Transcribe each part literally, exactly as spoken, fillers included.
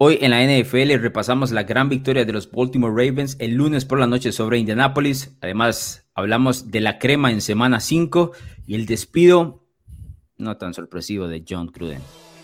Hoy en la N F L repasamos la gran victoria de los Baltimore Ravens el lunes por la noche sobre Indianapolis. Además, hablamos de la crema en semana cinco y el despido no tan sorpresivo de Jon Gruden.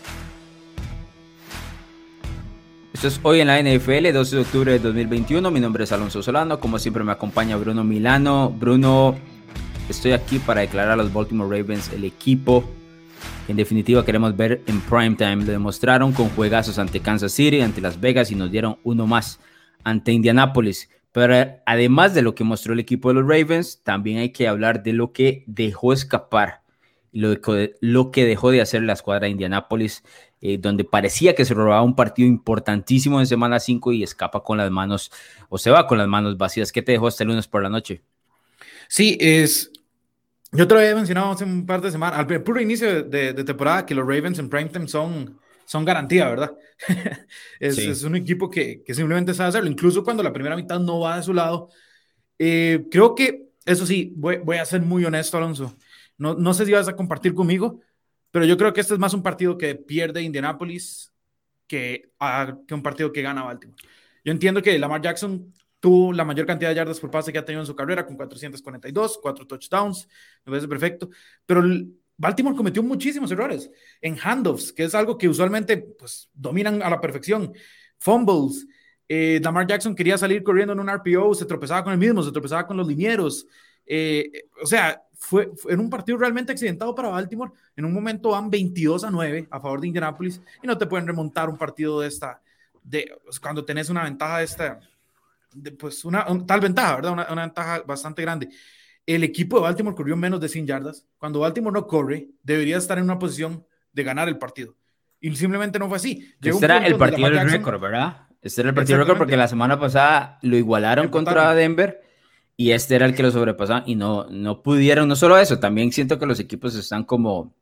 Esto es Hoy en la N F L, doce de octubre de dos mil veintiuno. Mi nombre es Alonso Solano. Como siempre me acompaña Bruno Milano. Bruno, estoy aquí para declarar a los Baltimore Ravens el equipo que en definitiva queremos ver en primetime. Lo demostraron con juegazos ante Kansas City, ante Las Vegas y nos dieron uno más ante Indianapolis. Pero además de lo que mostró el equipo de los Ravens, también hay que hablar de lo que dejó escapar, lo que, lo que dejó de hacer la escuadra de Indianapolis, eh, donde parecía que se robaba un partido importantísimo en semana cinco y escapa con las manos, o se va con las manos vacías. ¿Qué te dejó este lunes por la noche? Sí, es... Yo te lo había mencionado hace un par de semanas, al puro inicio de, de temporada, que los Ravens en primetime son, son garantía, ¿verdad? es, Sí. es un equipo que, que simplemente sabe hacerlo, incluso cuando la primera mitad no va de su lado. Eh, creo que, eso sí, voy, voy a ser muy honesto, Alonso. No, no sé si vas a compartir conmigo, pero yo creo que este es más un partido que pierde Indianapolis que, a, que un partido que gana Baltimore. Yo entiendo que Lamar Jackson tuvo la mayor cantidad de yardas por pase que ha tenido en su carrera, con cuatrocientos cuarenta y dos, cuatro touchdowns, me parece perfecto, pero Baltimore cometió muchísimos errores en handoffs, que es algo que usualmente pues, dominan a la perfección, fumbles, eh, Lamar Jackson quería salir corriendo en un R P O, se tropezaba con el mismo, se tropezaba con los linieros, eh, o sea, fue, fue en un partido realmente accidentado para Baltimore. En un momento van veintidós a nueve a favor de Indianapolis y no te pueden remontar un partido de esta, de, pues, cuando tenés una ventaja de esta, de, pues una, un, tal ventaja, ¿verdad? Una, una ventaja bastante grande. El equipo de Baltimore corrió menos de cien yardas. Cuando Baltimore no corre, debería estar en una posición de ganar el partido. Y simplemente no fue así. Llegó este era el partido del Jackson, récord, ¿verdad? Este era el partido del récord porque la semana pasada lo igualaron empataron contra Denver y este era el que lo sobrepasaban y no, no pudieron. No solo eso, también siento que los equipos están como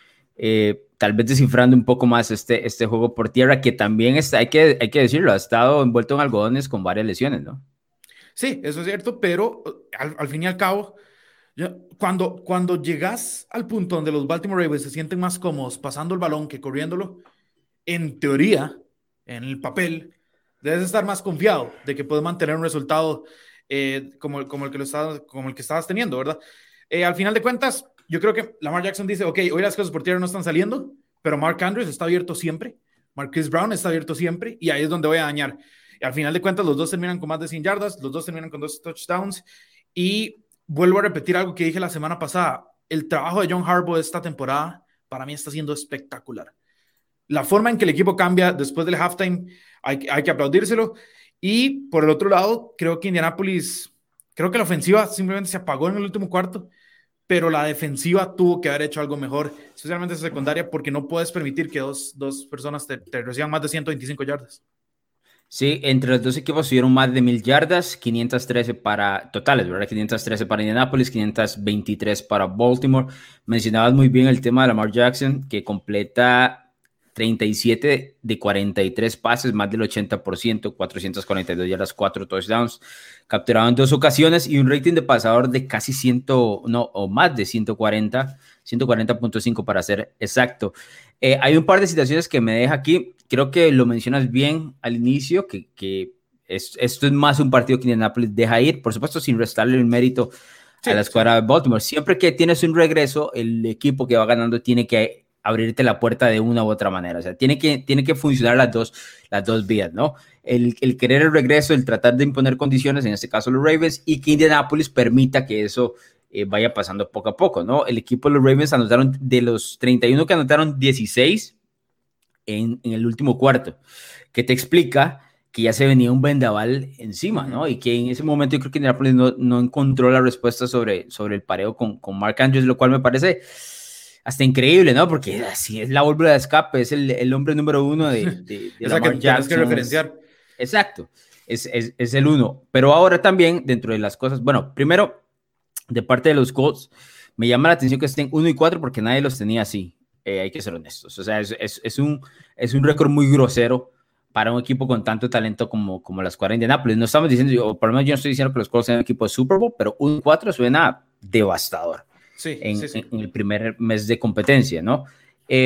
eh, tal vez descifrando un poco más este, este juego por tierra, que también está, hay que, hay que decirlo, ha estado envuelto en algodones con varias lesiones, ¿no? Sí, eso es cierto, pero al, al fin y al cabo, yo, cuando, cuando llegas al punto donde los Baltimore Ravens se sienten más cómodos pasando el balón que corriéndolo, en teoría, en el papel, debes estar más confiado de que puedes mantener un resultado eh, como, como, el que lo estabas, como el que estabas teniendo, ¿verdad? Eh, al final de cuentas, yo creo que Lamar Jackson dice, ok, hoy las cosas por tierra no están saliendo, pero Mark Andrews está abierto siempre, Marquise Brown está abierto siempre, y ahí es donde voy a dañar. Y al final de cuentas, los dos terminan con más de cien yardas, los dos terminan con dos touchdowns, y vuelvo a repetir algo que dije la semana pasada, el trabajo de John Harbaugh esta temporada para mí está siendo espectacular. La forma en que el equipo cambia después del halftime, hay, hay que aplaudírselo. Y por el otro lado, creo que Indianapolis, creo que la ofensiva simplemente se apagó en el último cuarto, pero la defensiva tuvo que haber hecho algo mejor, especialmente en secundaria, porque no puedes permitir que dos, dos personas te, te reciban más de ciento veinticinco yardas. Sí, entre los dos equipos tuvieron más de mil yardas, quinientas trece para totales, ¿verdad? quinientas trece para Indianapolis, quinientas veintitrés para Baltimore. Mencionabas muy bien el tema de Lamar Jackson, que completa treinta y siete de cuarenta y tres pases, más del ochenta por ciento, cuatrocientas cuarenta y dos yardas, cuatro touchdowns, capturado en dos ocasiones y un rating de pasador de casi cien, no, o más de ciento cuarenta, ciento cuarenta punto cinco para ser exacto. Eh, hay un par de situaciones que me deja aquí. Creo que lo mencionas bien al inicio, que, que es, esto es más un partido que Indianapolis deja ir, por supuesto sin restarle el mérito sí, a la escuadra sí. de Baltimore. Siempre que tienes un regreso, el equipo que va ganando tiene que abrirte la puerta de una u otra manera, o sea, tiene que, tiene que funcionar las dos, las dos vías, ¿no? El, el querer el regreso, el tratar de imponer condiciones, en este caso los Ravens, y que Indianapolis permita que eso eh, vaya pasando poco a poco, ¿no? El equipo de los Ravens anotaron, de los treinta y uno que anotaron, dieciséis en, en el último cuarto, que te explica que ya se venía un vendaval encima, ¿no? Y que en ese momento yo creo que Indianapolis no, no encontró la respuesta sobre, sobre el pareo con, con Mark Andrews, lo cual me parece hasta increíble, ¿no? Porque así es la válvula de escape, es el, el hombre número uno de, de, de Lamar Jackson. Que referenciar. Exacto, es, es, es el uno. Pero ahora también, dentro de las cosas, bueno, primero, de parte de los Colts, me llama la atención que estén uno y cuatro porque nadie los tenía así, eh, hay que ser honestos. O sea, es, es, es un, es un récord muy grosero para un equipo con tanto talento como, como la escuadra de Indianapolis. No estamos diciendo, o por lo menos yo no estoy diciendo que los Colts sean un equipo de Super Bowl, pero uno y cuatro suena devastador. Sí, en, sí, sí. en el primer mes de competencia, ¿no? Eh,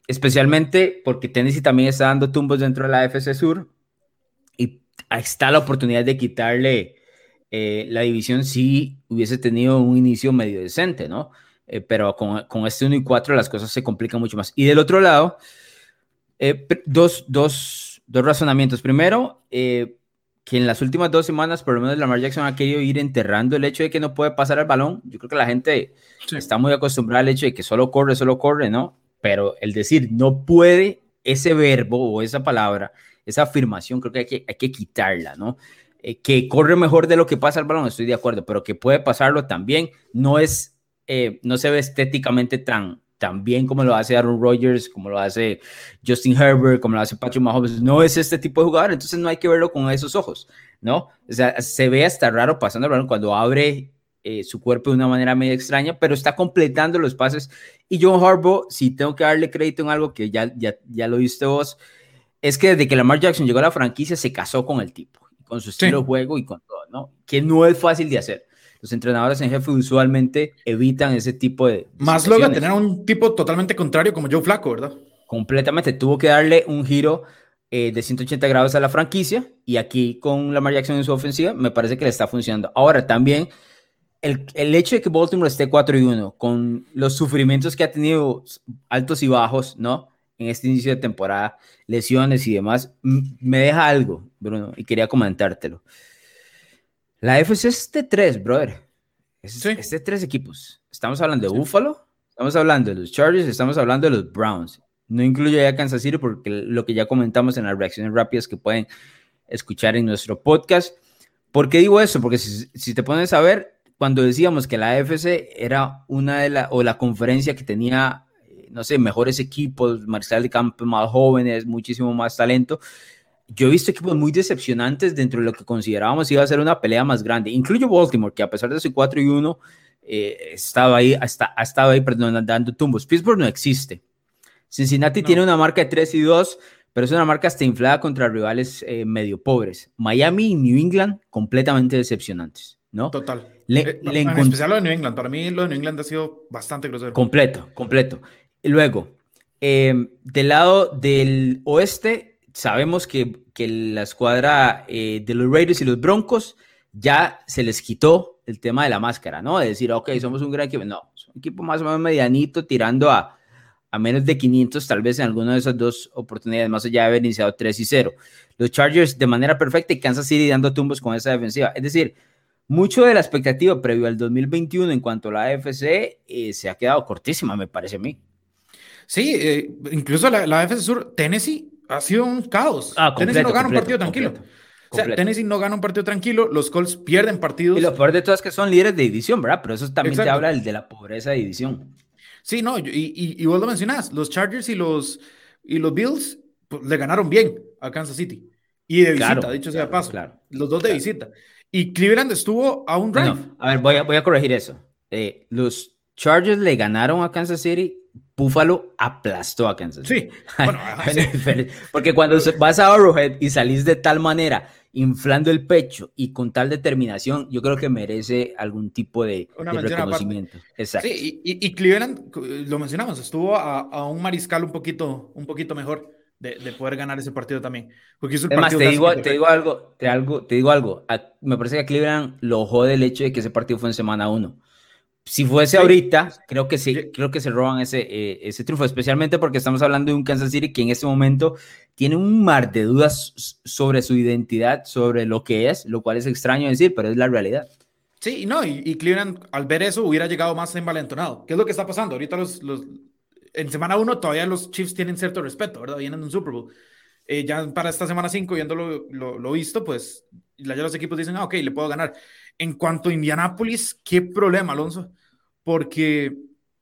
especialmente porque Tennessee también está dando tumbos dentro de la A F C Sur y ahí está la oportunidad de quitarle eh, la división si hubiese tenido un inicio medio decente, ¿no? Eh, pero con, con este uno y cuatro las cosas se complican mucho más. Y del otro lado, eh, dos, dos, dos razonamientos. Primero, eh, que en las últimas dos semanas, por lo menos Lamar Jackson ha querido ir enterrando el hecho de que no puede pasar el balón. Yo creo que la gente sí. está muy acostumbrada al hecho de que solo corre, solo corre, ¿no? Pero el decir no puede, ese verbo o esa palabra, esa afirmación, creo que hay que, hay que quitarla, ¿no? Eh, que corre mejor de lo que pasa el balón, estoy de acuerdo, pero que puede pasarlo también, no es, eh, no se ve estéticamente tan, tan bien como lo hace Aaron Rodgers, como lo hace Justin Herbert, como lo hace Patrick Mahomes, no es este tipo de jugador, entonces no hay que verlo con esos ojos, ¿no? O sea, se ve hasta raro pasando el balón cuando abre eh, su cuerpo de una manera medio extraña, pero está completando los pases. Y John Harbaugh, si tengo que darle crédito en algo que ya, ya, ya lo viste vos, es que desde que Lamar Jackson llegó a la franquicia se casó con el tipo, con su estilo sí. de juego y con todo, ¿no? Que no es fácil de hacer. Los entrenadores en jefe usualmente evitan ese tipo de, de más logra tener un tipo totalmente contrario como Joe Flacco, ¿verdad? Completamente, tuvo que darle un giro eh, de ciento ochenta grados a la franquicia y aquí con Lamar Jackson en su ofensiva me parece que le está funcionando. Ahora también el, el hecho de que Baltimore esté cuatro y uno con los sufrimientos que ha tenido altos y bajos, ¿no? En este inicio de temporada, lesiones y demás, me deja algo, Bruno, y quería comentártelo. La A F C es de tres, brother. Es, sí. es de tres equipos. Estamos hablando de sí. Buffalo, estamos hablando de los Chargers, estamos hablando de los Browns. No incluyo ya Kansas City porque lo que ya comentamos en las reacciones rápidas que pueden escuchar en nuestro podcast. ¿Por qué digo eso? Porque si, si te pones a ver, cuando decíamos que la A F C era una de las, o la conferencia que tenía, no sé, mejores equipos, mariscal de campo más jóvenes, muchísimo más talento, yo he visto equipos muy decepcionantes dentro de lo que considerábamos iba a ser una pelea más grande. Incluyo Baltimore, que a pesar de su cuatro y uno, eh, estaba ahí, hasta, ha estado ahí, perdón, dando tumbos. Pittsburgh no existe. Cincinnati no. tiene una marca de tres y dos, pero es una marca hasta inflada contra rivales eh, medio pobres. Miami y New England completamente decepcionantes, ¿no? Total. Le, eh, le en encont- especial lo de New England. Para mí lo de New England ha sido bastante grosero. Completo, completo. Y luego, eh, del lado del oeste, sabemos que, que la escuadra eh, de los Raiders y los Broncos ya se les quitó el tema de la máscara, ¿no? De decir, ok, somos un gran equipo. No, es un equipo más o menos medianito, tirando a, a menos de quinientos, tal vez en alguna de esas dos oportunidades, más allá de haber iniciado tres y cero. Los Chargers de manera perfecta y Kansas City dando tumbos con esa defensiva. Es decir, mucho de la expectativa previo al dos mil veintiuno en cuanto a la A F C eh, se ha quedado cortísima, me parece a mí. Sí, eh, incluso la, la A F C Sur, Tennessee ha sido un caos. Ah, completo, Tennessee no gana completo, un partido tranquilo. Completo, o sea, completo. Tennessee no gana un partido tranquilo, los Colts pierden partidos. Y lo peor de todo es que son líderes de división, ¿verdad? Pero eso también Exacto. te habla de la pobreza de división. Sí, no, y, y, y vos lo mencionás, los Chargers y los, y los Bills pues, le ganaron bien a Kansas City. Y de visita, claro, dicho sea de paso. Claro, los dos de claro. visita. Y Cleveland estuvo a un drive. No, no. A ver, voy a, voy a corregir eso. Eh, los Chargers le ganaron a Kansas City, Buffalo aplastó a Kansas City. Sí, bueno, ajá, sí. Porque cuando vas a Arrowhead y salís de tal manera, inflando el pecho y con tal determinación, yo creo que merece algún tipo de, de reconocimiento. Aparte. Exacto. Sí, y, y Cleveland, lo mencionamos, estuvo a, a un mariscal un poquito, un poquito mejor de, de poder ganar ese partido también. Porque hizo el es más, partido te digo, te digo algo, te, algo, te digo algo. A, me parece que a Cleveland lo jode el hecho de que ese partido fue en semana uno. Si fuese sí. ahorita, creo que sí, sí, creo que se roban ese, eh, ese triunfo, especialmente porque estamos hablando de un Kansas City que en este momento tiene un mar de dudas sobre su identidad, sobre lo que es, lo cual es extraño decir, pero es la realidad. Sí, no, y, y Cleveland al ver eso hubiera llegado más envalentonado. ¿Qué es lo que está pasando? Ahorita los, los en semana uno todavía los Chiefs tienen cierto respeto, ¿verdad? Vienen de un Super Bowl. Eh, ya para esta semana cinco, viendo lo, lo, lo visto, pues ya los equipos dicen, ah, ok, le puedo ganar. En cuanto a Indianapolis, qué problema, Alonso, porque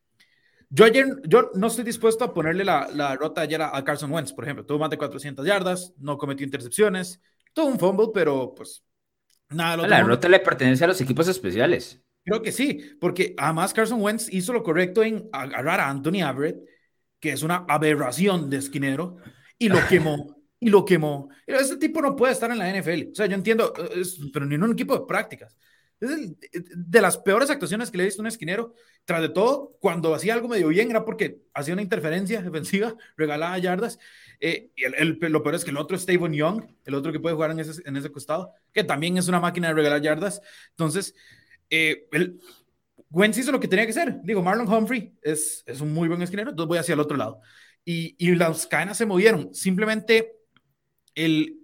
yo ayer, yo no estoy dispuesto a ponerle la, la rota ayer a, a Carson Wentz, por ejemplo, tuvo más de cuatrocientas yardas, no cometió intercepciones, tuvo un fumble, pero pues nada. Lo la rota le pertenece a los equipos especiales. Creo que sí, porque además Carson Wentz hizo lo correcto en agarrar a Anthony Averett, que es una aberración de esquinero, y lo quemó. Y lo quemó. Ese tipo no puede estar en la N F L. O sea, yo entiendo, es, pero ni en un equipo de prácticas. Es el, de las peores actuaciones que le he visto a un esquinero. Tras de todo, cuando hacía algo medio bien era porque hacía una interferencia defensiva, regalaba yardas. Eh, y el, el, lo peor es que el otro es Tavon Young, el otro que puede jugar en ese, en ese costado, que también es una máquina de regalar yardas. Entonces, eh, el, Wentz hizo lo que tenía que hacer. Digo, Marlon Humphrey es, es un muy buen esquinero, entonces voy hacia el otro lado. Y, y las cadenas se movieron. Simplemente, el,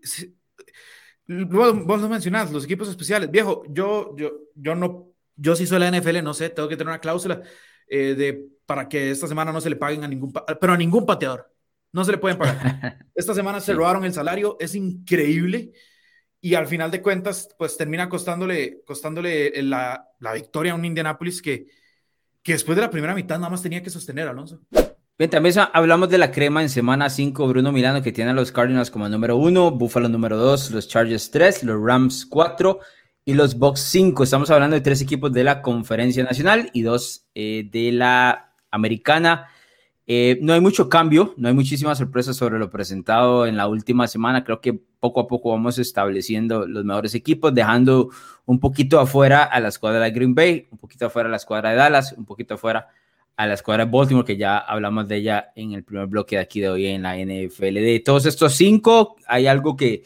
vos, vos lo mencionás, los equipos especiales. Viejo, yo, yo, yo no, yo sí soy la N F L, no sé, tengo que tener una cláusula eh, de, para que esta semana no se le paguen a ningún, pero a ningún pateador. No se le pueden pagar. Esta semana sí. Se robaron el salario, es increíble. Y al final de cuentas, pues termina costándole, costándole la, la victoria a un Indianapolis que, que después de la primera mitad nada más tenía que sostener, Alonso. Bien, también hablamos de la crema en semana cinco, Bruno Milano, que tiene a los Cardinals como número uno, Buffalo número dos, los Chargers tres, los Rams cuatro y los Bucks cinco. Estamos hablando de tres equipos de la Conferencia Nacional y dos eh, de la Americana. Eh, no hay mucho cambio, no hay muchísimas sorpresas sobre lo presentado en la última semana. Creo que poco a poco vamos estableciendo los mejores equipos, dejando un poquito afuera a la escuadra de Green Bay, un poquito afuera a la escuadra de Dallas, un poquito afuera a la escuadra de Baltimore, que ya hablamos de ella en el primer bloque de aquí de hoy en la N F L. De todos estos cinco, ¿hay algo que,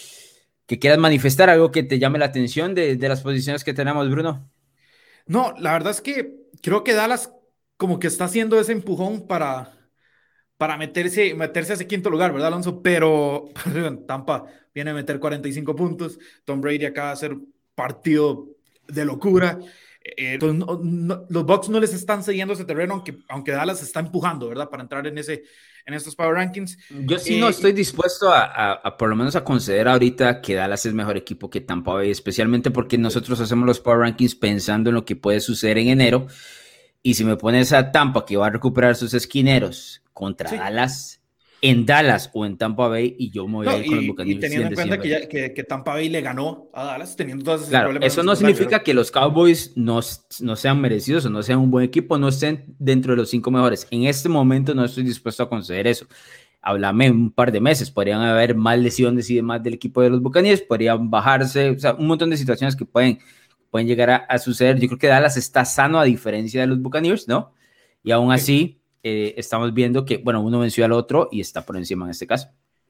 que quieras manifestar, algo que te llame la atención de, de las posiciones que tenemos, Bruno? No, la verdad es que creo que Dallas como que está haciendo ese empujón para, para meterse, meterse a ese quinto lugar, ¿verdad, Alonso? Pero Tampa viene a meter cuarenta y cinco puntos, Tom Brady acaba de hacer partido de locura. Eh, entonces, no, no, los Bucks no les están cediendo ese terreno, aunque, aunque Dallas está empujando, ¿verdad? Para entrar en, ese, en estos Power Rankings. Yo sí eh, no estoy dispuesto a, a, a por lo menos a conceder ahorita que Dallas es mejor equipo que Tampa Bay, especialmente porque nosotros hacemos los Power Rankings pensando en lo que puede suceder en enero. Y si me pones a Tampa, que va a recuperar sus esquineros contra sí. Dallas, en Dallas o en Tampa Bay, y yo me voy no, a ir con y, los Buccaneers. Y teniendo en cuenta que, ya, que, que Tampa Bay le ganó a Dallas, teniendo todos esos claro, problemas. Eso no significa que los Cowboys no, no sean merecidos o no sean un buen equipo, no estén dentro de los cinco mejores. En este momento no estoy dispuesto a conceder eso. Háblame un par de meses, podrían haber más lesiones y demás del equipo de los Buccaneers, podrían bajarse, o sea, un montón de situaciones que pueden... pueden llegar a, a suceder. Yo creo que Dallas está sano a diferencia de los Buccaneers, ¿no? Y aún así, eh, estamos viendo que, bueno, uno venció al otro y está por encima en este caso.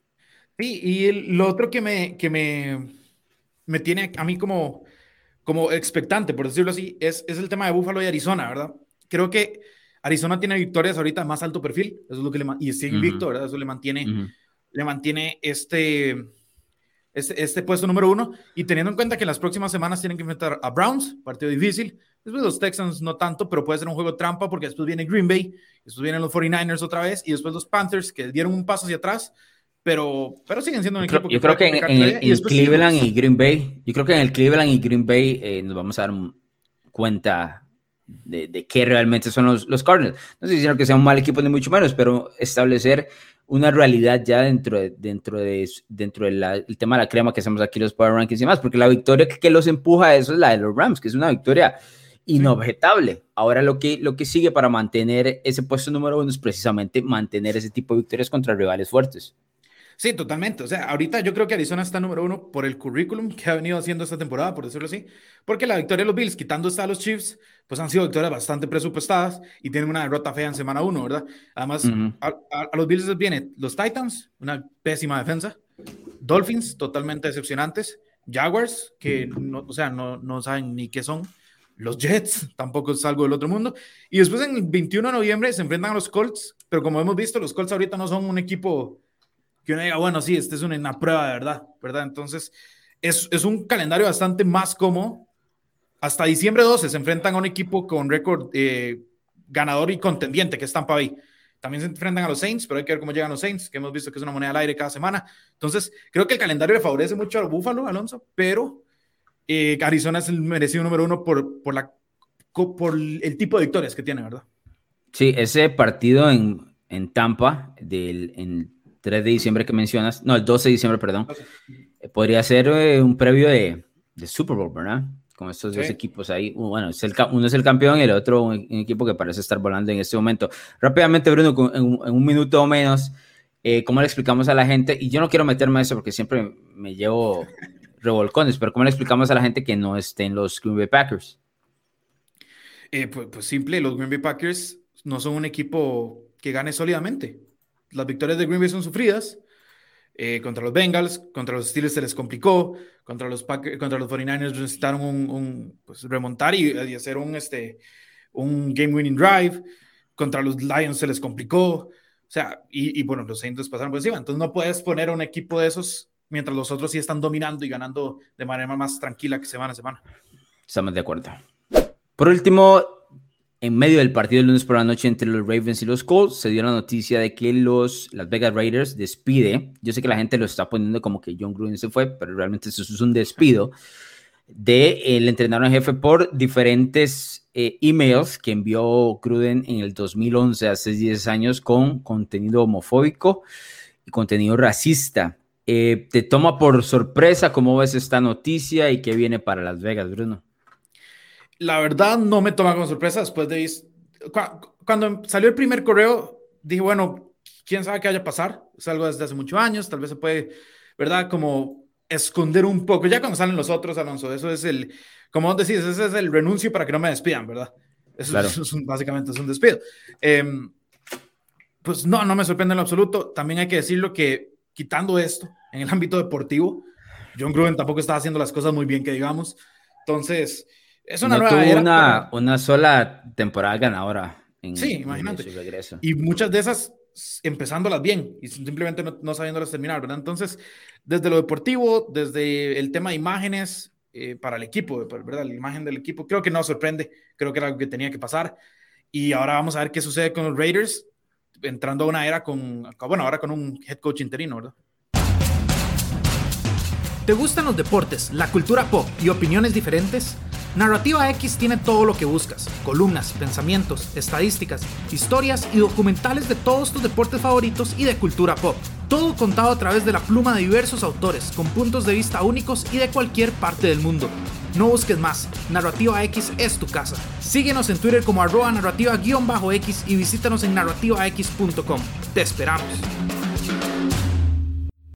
Sí, y el, lo otro que me, que me, me tiene a mí como, como expectante, por decirlo así, es, es el tema de Buffalo y Arizona, ¿verdad? Creo que Arizona tiene victorias ahorita de más alto perfil, eso es lo que le, y sigue invicto, uh-huh. ¿verdad? Eso le mantiene, uh-huh. le mantiene este... Este, este puesto número uno, y teniendo en cuenta que en las próximas semanas tienen que enfrentar a Browns, partido difícil, después los Texans no tanto, pero puede ser un juego trampa porque después viene Green Bay, después vienen los cuarenta y nueve ers otra vez, y después los Panthers que dieron un paso hacia atrás, pero, pero siguen siendo un yo equipo creo, que yo creo que en, en el, en Cleveland y Green Bay, yo creo que en el Cleveland y Green Bay eh, nos vamos a dar cuenta de, de qué realmente son los, los Cardinals. No estoy diciendo que sea un mal equipo ni mucho menos, pero establecer una realidad ya dentro de, dentro de, dentro del de tema de la crema que hacemos aquí los Power Rankings y más, porque la victoria que, que los empuja a eso es la de los Rams, que es una victoria inobjetable. Sí. Ahora lo que, lo que sigue para mantener ese puesto número uno es precisamente mantener ese tipo de victorias contra rivales fuertes. Sí, totalmente. O sea, ahorita yo creo que Arizona está número uno por el currículum que ha venido haciendo esta temporada, por decirlo así, porque la victoria de los Bills, quitando hasta a los Chiefs, pues han sido victorias bastante presupuestadas y tienen una derrota fea en semana uno, ¿verdad? Además, uh-huh. a, a, a los Bills les viene los Titans, una pésima defensa, Dolphins, totalmente decepcionantes, Jaguars, que no, o sea, no, no saben ni qué son, los Jets, tampoco es algo del otro mundo, y después en el veintiuno de noviembre se enfrentan a los Colts, pero como hemos visto, los Colts ahorita no son un equipo que uno diga, bueno, sí, esta es una, una prueba de verdad, ¿verdad? Entonces, es, es un calendario bastante más cómodo. Hasta diciembre doce se enfrentan a un equipo con récord eh, ganador y contendiente, que es Tampa Bay. También se enfrentan a los Saints, pero hay que ver cómo llegan los Saints, que hemos visto que es una moneda al aire cada semana. Entonces, creo que el calendario le favorece mucho a Buffalo, Alonso, pero eh, Arizona es el merecido número uno por, por, la, por el tipo de victorias que tiene, ¿verdad? Sí, ese partido en, en Tampa, del, en tres de diciembre que mencionas, no, el doce de diciembre, perdón, okay. podría ser eh, un previo de, de Super Bowl, ¿verdad? Con estos sí. dos equipos ahí, bueno, es el, uno es el campeón y el otro un, un equipo que parece estar volando en este momento. Rápidamente, Bruno, en un, en un minuto o menos, eh, ¿cómo le explicamos a la gente? Y yo no quiero meterme a eso porque siempre me llevo revolcones, pero ¿cómo le explicamos a la gente que no esté en los Green Bay Packers? Eh, pues, pues simple, los Green Bay Packers no son un equipo que gane sólidamente. Las victorias de Green Bay son sufridas. Eh, contra los Bengals, contra los Steelers se les complicó, contra los, Packers, contra los cuarenta y nueve ers necesitaron un, un, pues, remontar y, y hacer un, este, un game-winning drive. Contra los Lions se les complicó. O sea, y, y bueno, los Saints pasaron por encima. Entonces no puedes poner a un equipo de esos mientras los otros sí están dominando y ganando de manera más tranquila que semana a semana. Estamos de acuerdo. Por último, en medio del partido del lunes por la noche entre los Ravens y los Colts, se dio la noticia de que los Las Vegas Raiders despide. Yo sé que la gente lo está poniendo como que Jon Gruden se fue, pero realmente eso es un despido del entrenador en jefe por diferentes eh, emails que envió Gruden en el dos mil once, hace diez años, con contenido homofóbico y contenido racista. Eh, ¿Te toma por sorpresa cómo ves esta noticia y qué viene para Las Vegas, Bruno? La verdad no me toma con sorpresa después de... Cuando salió el primer correo, dije, bueno, quién sabe qué vaya a pasar. Es algo desde hace muchos años, tal vez se puede, ¿verdad? Como esconder un poco. Ya cuando salen los otros, Alonso, eso es el, como vos decís, ese es el renuncio para que no me despidan, ¿verdad? Eso, claro. es, es un, básicamente es un despido. Eh, pues no, no me sorprende en lo absoluto. También hay que decirlo que quitando esto, en el ámbito deportivo, Jon Gruden tampoco estaba haciendo las cosas muy bien, que digamos. Entonces... Es una no nueva tuvo era, una, pero... una sola temporada ganadora. En, sí, imagínate. En su regreso. Y muchas de esas empezándolas bien y simplemente no, no sabiéndolas terminar, ¿verdad? Entonces, desde lo deportivo, desde el tema de imágenes eh, para el equipo, ¿verdad? La imagen del equipo, creo que no sorprende. Creo que era algo que tenía que pasar. Y ahora vamos a ver qué sucede con los Raiders, entrando a una era con, bueno, ahora con un head coach interino, ¿verdad? ¿Te gustan los deportes, la cultura pop y opiniones diferentes? Narrativa X tiene todo lo que buscas: columnas, pensamientos, estadísticas, historias y documentales de todos tus deportes favoritos y de cultura pop. Todo contado a través de la pluma de diversos autores, con puntos de vista únicos y de cualquier parte del mundo. No busques más, Narrativa X es tu casa. Síguenos en Twitter como arroba narrativa-x y visítanos en narrativa x punto com. Te esperamos.